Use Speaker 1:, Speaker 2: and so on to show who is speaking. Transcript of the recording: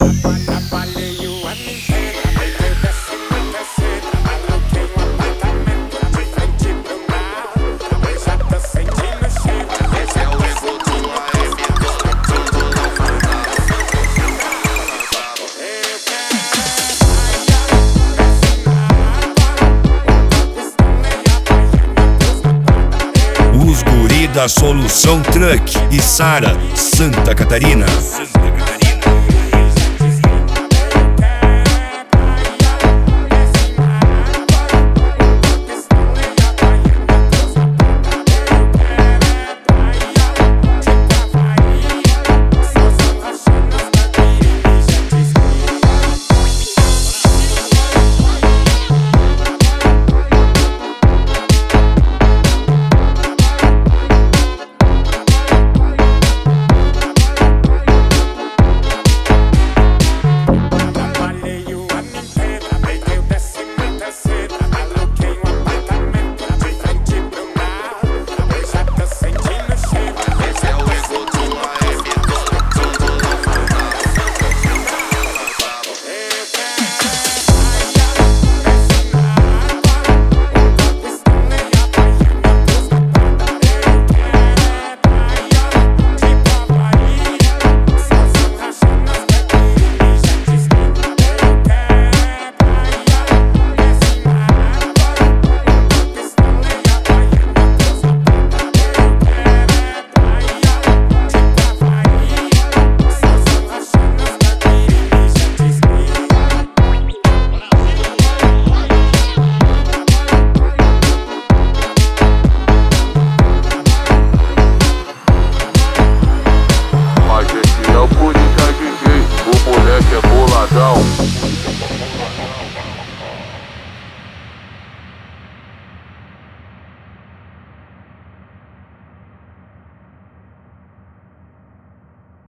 Speaker 1: Trabalhei o ano inteiro, eu desci muita cedo. Aluguei apartamento de frente pro mar. Eu já tô sentindo o cheiro. Esse é o Exultinho FM Despedindo da Farmácia.
Speaker 2: Os guri da Solução Truck e Sara, Santa Catarina.
Speaker 3: Esse é o Coringa DJ, o moleque é boladão.